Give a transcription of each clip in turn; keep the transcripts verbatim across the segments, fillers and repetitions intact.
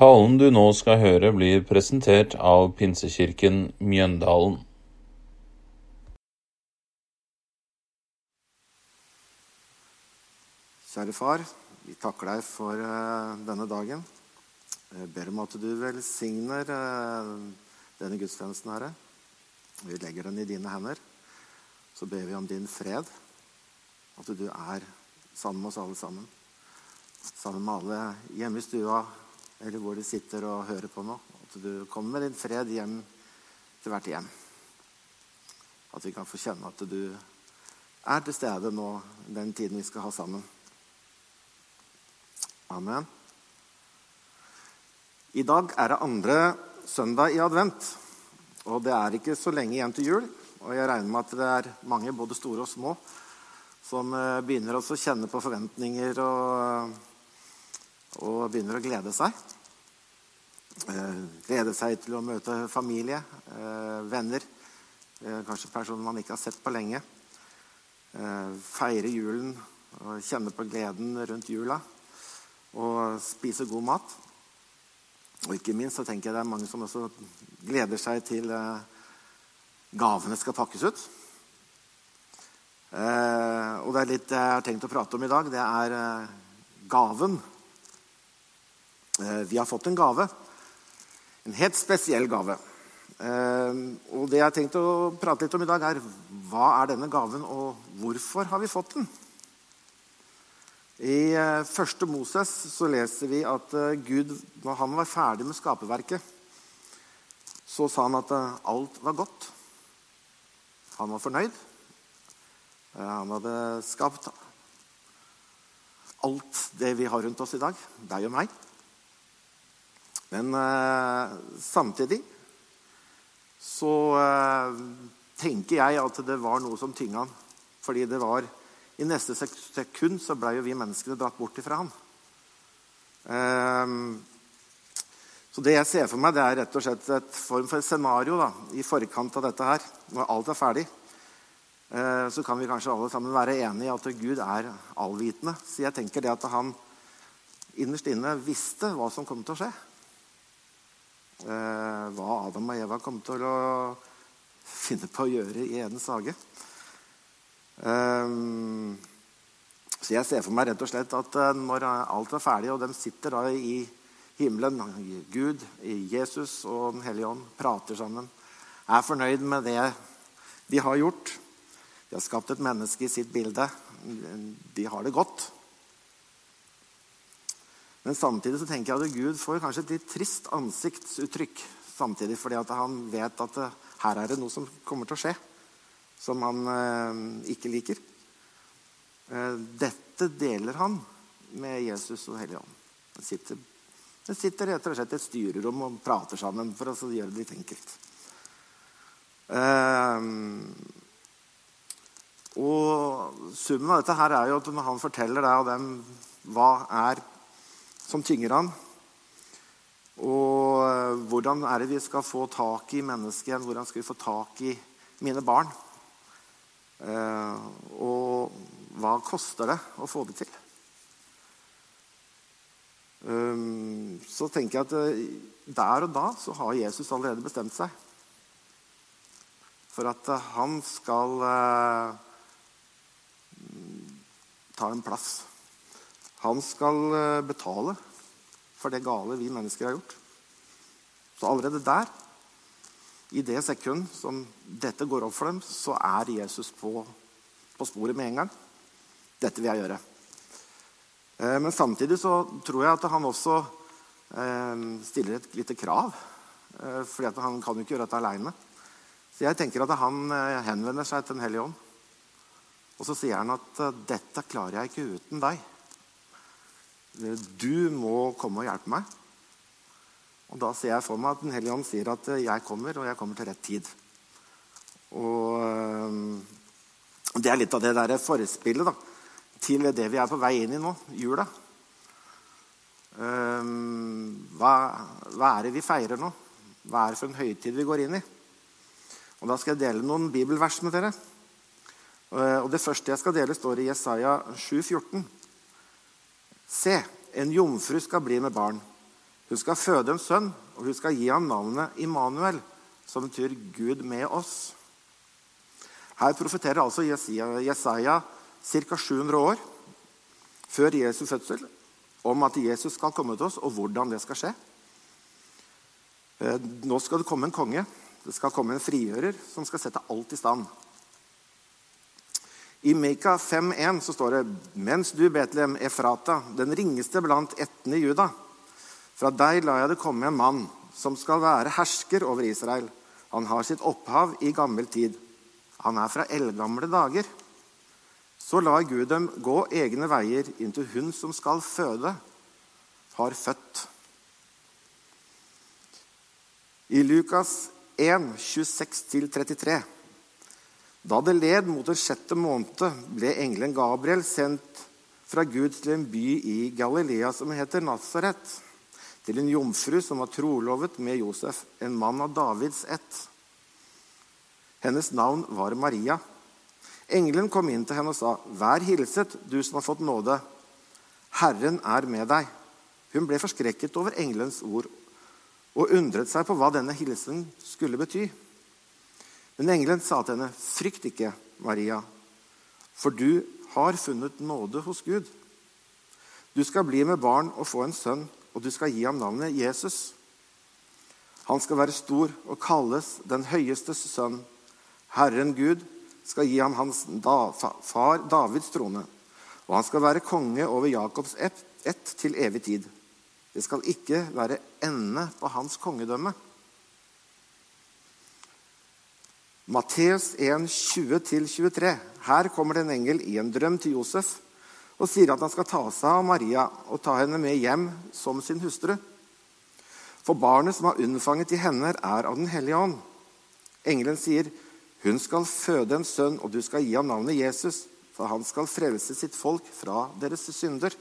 Talen du nå skal høre blir presentert av Pinsekirken Mjøndalen. Kjære far, vi takker deg for uh, denne dagen. Jeg ber om at du velsigner uh, denne gudstjenesten, Herre. Vi legger den i dine hender. Så ber vi om din fred, at du er sammen med oss alle sammen. Sammen med alle hjemme i stua, eller hvor de sitter og hører på nå. At du kommer med din fred hjem til hvert hjem. At vi kan få kjenne at du er til stede nå, den tiden vi skal ha sammen. Amen. I dag er det andre søndag i advent, og det er ikke så lenge igjen til jul. Og jeg regner med at det er mange, både store og små, som begynner også å kjenne på forventninger og, og begynner å glede seg. Glede seg til å møte familie, venner, kanskje personer man ikke har sett på lenge. Feire julen og kjenne på gleden rundt jula. Og spise god mat. Og ikke minst så tenker jeg det er mange som også gleder seg til gavene skal pakkes ut. Og det er litt jeg har tenkt å prate om i dag, det er gaven. Vi har fått en gave. En helt spesiell gave. Og det jeg har tenkt å prate litt om i dag er, hva er denne gaven og hvorfor har vi fått den? I første Moses så leser vi at Gud, når han var ferdig med skaperverket, så sa han at alt var godt. Han var fornøyd. Han hadde skapt alt det vi har rundt oss i dag, deg og meg. Men eh, samtidig så eh, tenker jeg at det var noe som tynga han, fordi det var i neste sekund så ble jo vi menneskene dratt bort ifra han. Um, så det jeg ser for meg, det er rett og slett et form for scenario da, i forkant av dette her. Når alt er ferdig, uh, så kan vi kanskje alle sammen være enige i at Gud er allvitende. Så jeg tenker det at han innerst inne visste hva som kom til å skje. Uh, hva Adam og Eva kom til å finne på å gjøre i Edens hage. Um, så jeg ser for meg rett og slett at uh, når alt er ferdig, og de sitter da i himmelen, Gud, i Jesus og Den Hellige Ånd, prater sammen, er fornøyd med det de har gjort. De har skapt et menneske i sitt bilde. De har det godt. Men samtidig så tenker jeg at Gud får kanskje et litt trist ansiktsuttrykk samtidig, fordi at han vet at uh, her er det noe som kommer til å skje som han eh, ikke liker. Eh, dette deler han med Jesus og Hellige Ånd. De sitter, de sitter rett og slett i et styrerom og prater sammen for å gjøre det litt enkelt. Eh, og summen av dette her er jo at når han forteller deg og dem hva er som tynger han, og hvordan er det vi skal få tak i mennesket, hvordan skal vi få tak i mine barn, Uh, og hva koster det å få det til? Um, så tenker jeg at uh, der og da så har Jesus allerede bestemt seg for at uh, han skal uh, ta en plass. Han skal uh, betale for det gale vi mennesker har gjort. Så allerede der, i det sekund som dette går opp for dem, så er Jesus på, på sporet med en gang. Dette vil jeg gjøre. Eh, men samtidig så tror jeg at han også eh, stiller et lite krav, eh, fordi at han kan jo ikke gjøre dette alene. Så jeg tenker at han eh, henvender seg til Den Hellige Ånd, og så sier han at eh, dette klarer jeg ikke uten deg. Du må komme og hjelpe meg. Og da ser jeg for meg at Den Hellige Ånd sier at jeg kommer, og jeg kommer til rett tid. Og det er litt av det der forespillet da, til det vi er på vei inn i nå, jula. Hva, hva er det vi feirer nå? Hva er det for en høytid vi går inn i? Og da skal jeg dele noen bibelvers med dere. Og det første jeg skal dele står i Jesaja sju fjorten. Se, en jomfru skal bli med barn. Hun skal føde en sønn, og hun skal gi ham navnet Immanuel, som betyr Gud med oss. Her profeterer altså Jesaja ca. sju hundre år før Jesu fødsel om at Jesus skal komme til oss, og hvordan det skal skje. Nå skal det komme en konge. Det skal komme en frigjører som skal sette alt i stand. I Mika fem en så står det: «Mens du, Betlehem Efrata, den ringeste blant ættene i Juda, fra deg lar jeg det komme en mann som skal være hersker over Israel. Han har sitt opphav i gammel tid. Han er fra eldgamle dager. Så lar Gud dem gå egne veier inntil hun som skal føde, har født.» I Lukas en, tjueseks til trettitre. Da det led mot den sjette måned, ble engelen Gabriel sendt fra Gud til en by i Galilea som heter Nazaret, til en jomfru som var trolovet med Josef, en mann av Davids ett. Hennes navn var Maria. Engelen kom inn til henne og sa: «Vær hilset, du som har fått nåde. Herren er med deg.» Hun ble forskrekket over engelens ord og undret seg på hva denne hilsen skulle bety. Men engelen sa til henne: «Frykt ikke, Maria, for du har funnet nåde hos Gud. Du skal bli med barn og få en sønn, og du skal gi ham navnet Jesus. Han skal være stor og kalles den høyestes sønn. Herren Gud skal gi ham hans da, far Davids trone, og han skal være konge over Jakobs ett, ett til evig tid. Det skal ikke være ende på hans kongedømme.» Matteus en, tjue til tjuetre. Her kommer det en engel i en drøm til Josef og sier at han skal ta seg av Maria og ta henne med hjem som sin hustru. For barnet som har unnfanget i henne er av den hellige ånd. Engelen sier: «Hun skal føde en sønn, og du skal gi ham navnet Jesus, for han skal frelse sitt folk fra deres synder.»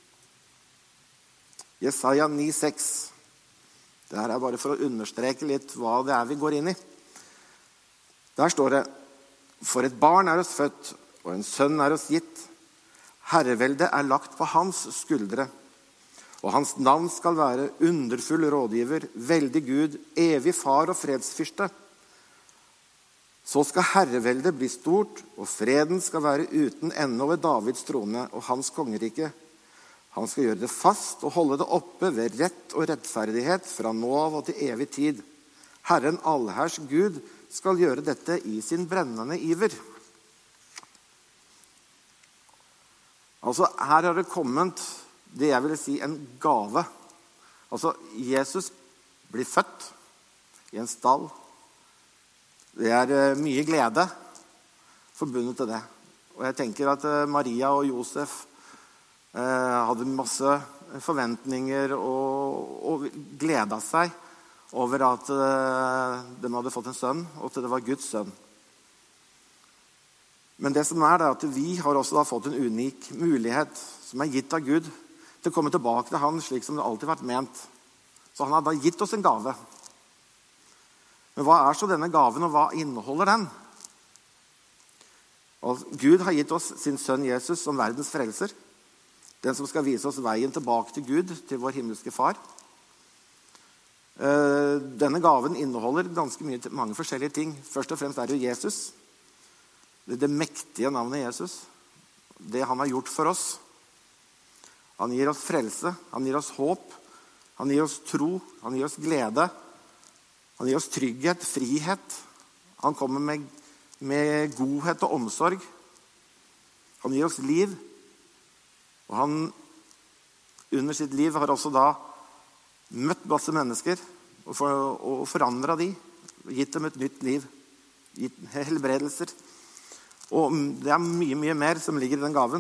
Jesaja ni, seks. Det her er bare for å understreke litt hva det er vi går inn i. Der står det: «For et barn er oss født, og en sønn er oss gitt. Herreveldet er lagt på hans skuldre, og hans navn skal være underfull rådgiver, veldig Gud, evig far og fredsfyrste. Så skal herreveldet bli stort, og freden skal være uten ende over Davids trone og hans kongerike. Han skal gjøre det fast og holde det oppe ved rett og rettferdighet fra nå av og til evig tid. Herren allherrs Gud skal gjøre dette i sin brennende iver.» Altså, her har det kommet det jeg vil si en gave. Altså, Jesus blir født i en stall. Det er mye glede forbundet til det. Og jeg tenker at Maria og Josef eh, hadde masse forventninger og, og gledet seg over at eh, de hadde fått en sønn, og at det var Guds sønn. Men det som er det er at vi har også da fått en unik mulighet som er gitt av Gud til å komme tilbake til han slik som det alltid har vært ment. Så han har da gitt oss en gave. Men hva er så denne gaven, og hva inneholder den? Og Gud har gitt oss sin sønn Jesus som verdens frelser. Den som skal vise oss veien tilbake til Gud, til vår himmelske far. Denne gaven inneholder ganske mye, mange forskjellige ting. Først og fremst er det jo Jesus. Det er det mektige navnet Jesus. Det han har gjort for oss. Han gir oss frelse, han gir oss håp, han gir oss tro, han gir oss glede. Han gir oss trygghet, frihet. Han kommer med, med godhet og omsorg. Han gir oss liv. Og han under sitt liv har også da møtt masse mennesker og, for, og forandret de. Gitt dem et nytt liv. Gitt helbredelser. Og det er mye, mye mer som ligger i den gaven.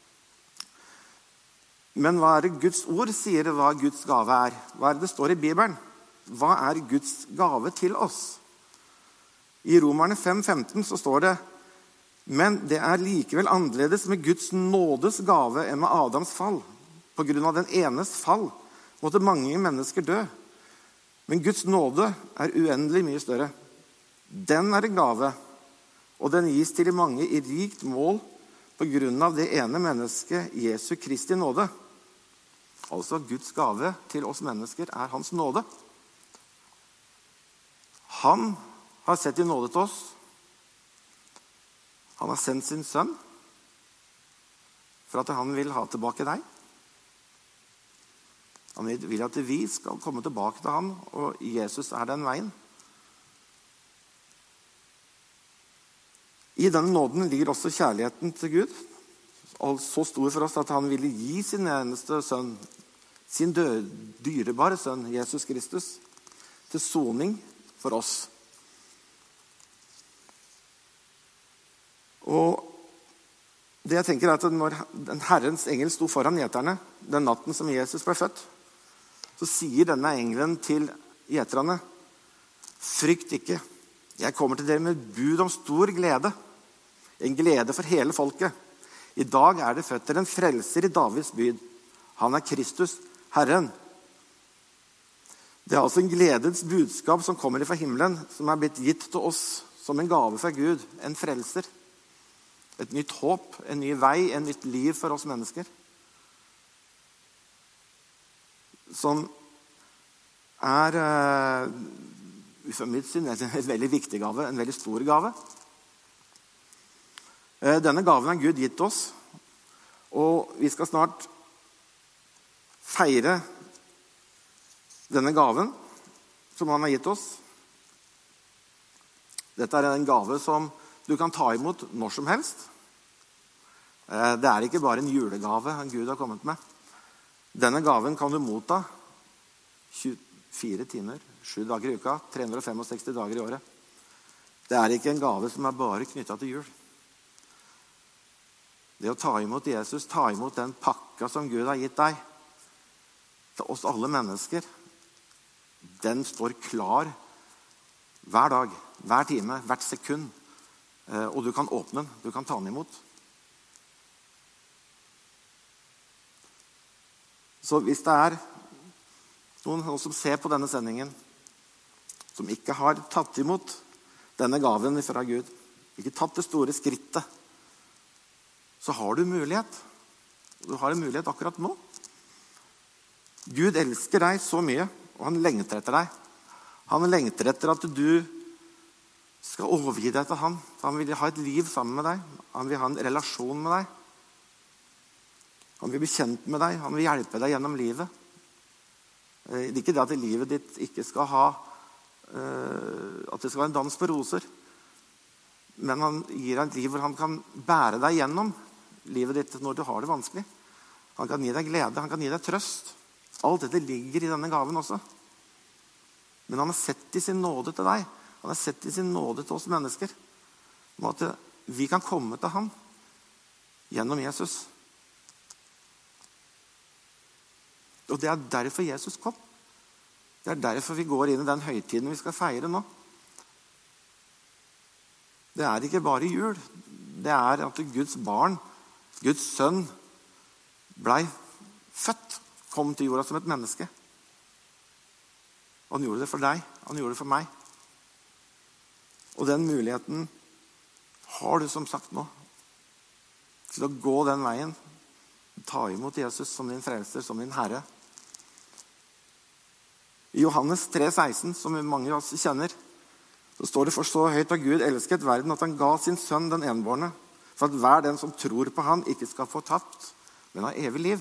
Men hva er det Guds ord sier hva Guds gave er? Hva er det det står i Bibelen? Hva er Guds gave til oss? I Romerne fem, femten så står det: «Men det er likevel annerledes med Guds nådes gave enn med Adams fall. På grunn av den enes fall måtte mange mennesker dø. Men Guds nåde er uendelig mye større. Den er en gave, og den gis til de mange i rikt mål på grunn av det ene mennesket, Jesu Kristi nåde.» Altså Guds gave til oss mennesker er hans nåde. Han har sett i nåde til oss. Han har sendt sin sønn for at han vil ha tilbake deg. Han vil at vi skal komme tilbake til han, og Jesus er den veien. I denne nåden ligger også kjærligheten til Gud, så stor for oss at han ville gi sin eneste sønn, sin død, dyrebare sønn, Jesus Kristus, til soning for oss. Og det jeg tenker er at når den Herrens engel sto foran gjeterne, den natten som Jesus ble født, så sier denne engelen til gjeterne: frykt ikke, jeg kommer til dere med bud om stor glede, en glede for hele folket. I dag er det født dere en frelser i Davids by. Han er Kristus, Herren. Det er altså en gledens budskap som kommer fra himmelen, som er blitt gitt til oss som en gave fra Gud, en frelser. Et nytt håp, en ny vei, en nytt liv for oss mennesker. Som er, for mitt syn, en veldig viktig gave, en veldig stor gave. Denne gaven har Gud gitt oss, og vi skal snart feire denne gaven som han har gitt oss. Dette er en gave som du kan ta imot når som helst. Det er ikke bare en julegave Gud har kommet med. Denne gaven kan du motta tjuefire timer, sju dager i uka, tre hundre sekstifem dager i året. Det er ikke en gave som er bare knyttet til jul. Det å ta imot Jesus, ta imot den pakka som Gud har gitt deg, til oss alle mennesker, den står klar hver dag, hver time, hvert sekund. Og du kan åpne den, du kan ta den imot. Så hvis det er noen som ser på denne sendingen, som ikke har tatt imot denne gaven fra Gud, ikke tatt det store skrittet, så har du mulighet. Du har en mulighet akkurat nå. Gud elsker deg så mye, og han lengter etter deg. Han lengter etter at du skal overgi deg til han. Han vil ha et liv sammen med deg. Han vil ha en relasjon med deg. Han vil bli kjent med deg. Han vil hjelpe deg gjennom livet. Det er ikke det at livet ditt ikke skal ha, at det skal være en dans på roser. Men han gir deg et liv hvor han kan bære deg gjennom livet ditt når du har det vanskelig. Han kan gi deg glede, han kan gi deg trøst. Alt dette ligger i denne gaven også. Men han har sett i sin nåde til deg. Han har sett i sin nåde til oss mennesker. Om at vi kan komme til han gjennom Jesus. Og det er derfor Jesus kom. Det er derfor vi går inn i den høytiden vi skal feire nå. Det er ikke bare jul. Det er at Guds barn, Guds sønn, ble født, kom til jorda som et menneske. Han gjorde det for deg, han gjorde det for meg. Og den muligheten har du som sagt nå, til å gå den veien, ta imot Jesus som din frelser, som din Herre. I Johannes tre seksten, som mange av oss kjenner, så står det: for så høyt har Gud elsket verden at han ga sin sønn den enbårne, for at hver den som tror på han ikke skal få tapt, men ha evig liv.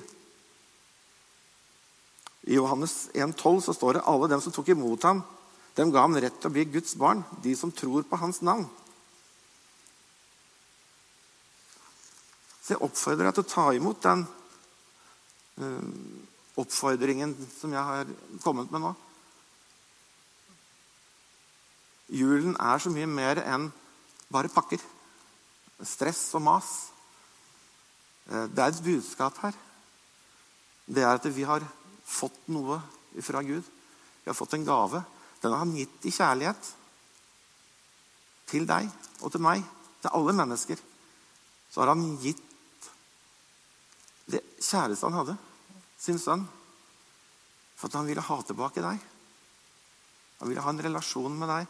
I Johannes en tolv så står det: alle dem som tok imot ham, dem ga han rett til å bli Guds barn, de som tror på hans navn. Så jeg oppfordrer deg til å ta imot den uh, oppfordringen som jeg har kommet med nå. Julen er så mye mer enn bare pakker, stress og mas. Det er et budskap her. Det er at vi har fått noe fra Gud. Vi har fått en gave. Den har han gitt i kjærlighet til deg og til meg, til alle mennesker. Så har han gitt det kjæreste han hadde, sin sønn, for at han ville ha tilbake deg. Han ville ha en relasjon med deg.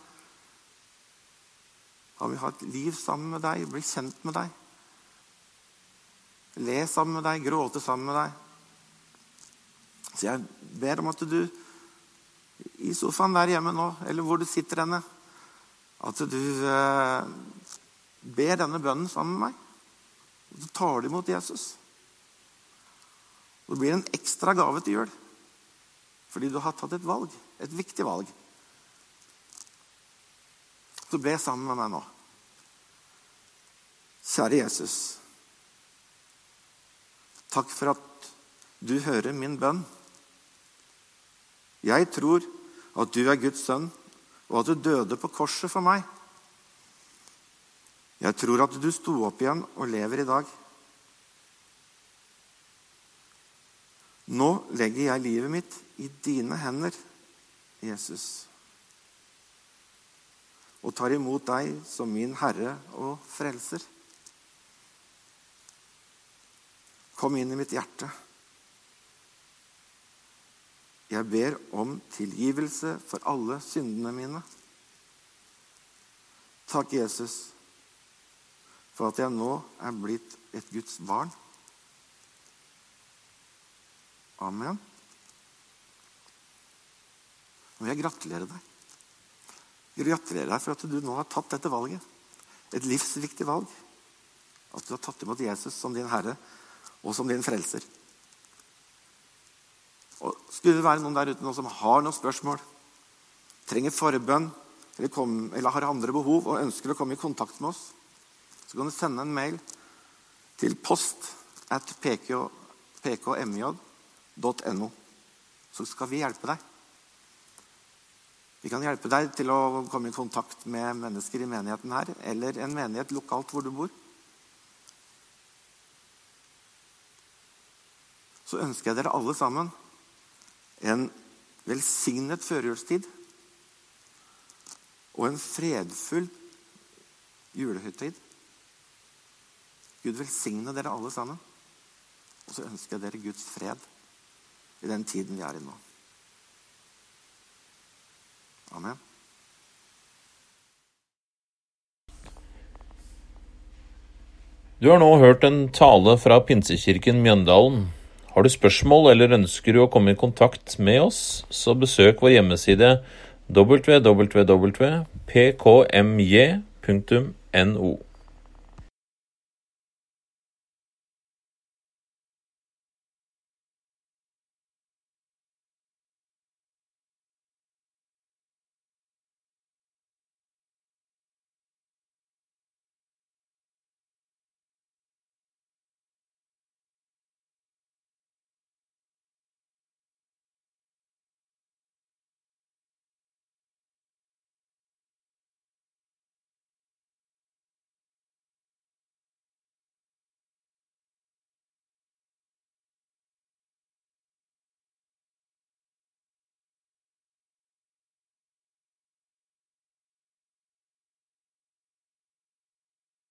Han vil ha et liv sammen med deg, bli kjent med deg. Le sammen med deg, gråte sammen med deg. Så jeg ber om at du i sofaen der hjemme nå, eller hvor du sitter henne, at du eh, ber denne bønnen sammen med meg. Og så tar du imot Jesus. Og det blir en ekstra gave til jul. Fordi du har tatt et valg, et viktig valg. Så be sammen med meg nå. Kjære Jesus, takk for at du hører min bønn. Jeg tror at du er Guds sønn, og at du døde på korset for meg. Jeg tror at du sto opp igjen og lever i dag. Nå legger jeg livet mitt i dine hender, Jesus, og tar imot deg som min Herre og Frelser. Kom inn i mitt hjerte. Jeg ber om tilgivelse for alle syndene mine. Takk, Jesus, for at jeg nå er blitt et Guds barn. Amen. Og jeg gratulerer deg. Jeg gratulerer deg for at du nå har tatt dette valget. Et livsviktig valg. At du har tatt imot Jesus som din Herre og som din Frelser. Og skulle det være noen der ute nå som har noen spørsmål, trenger forbønn, eller, kom, eller har andre behov og ønsker å komme i kontakt med oss, så kan du sende en mail til post at p k m j dot n o. Så skal vi hjelpe deg. Vi kan hjelpe deg til å komme i kontakt med mennesker i menigheten her, eller en menighet lokalt hvor du bor. Så ønsker jeg dere alle sammen en velsignet førjulstid og en fredfull julehøytid. Gud velsigne dere alle sammen. Og så ønsker jeg dere Guds fred i den tiden vi er i nå. Amen. Du har nå hørt en tale fra Pinsekirken Mjøndalen. Har du spørsmål eller ønsker du å komme i kontakt med oss, så besøk vår hjemmeside w w w punktum p k m j punktum n o.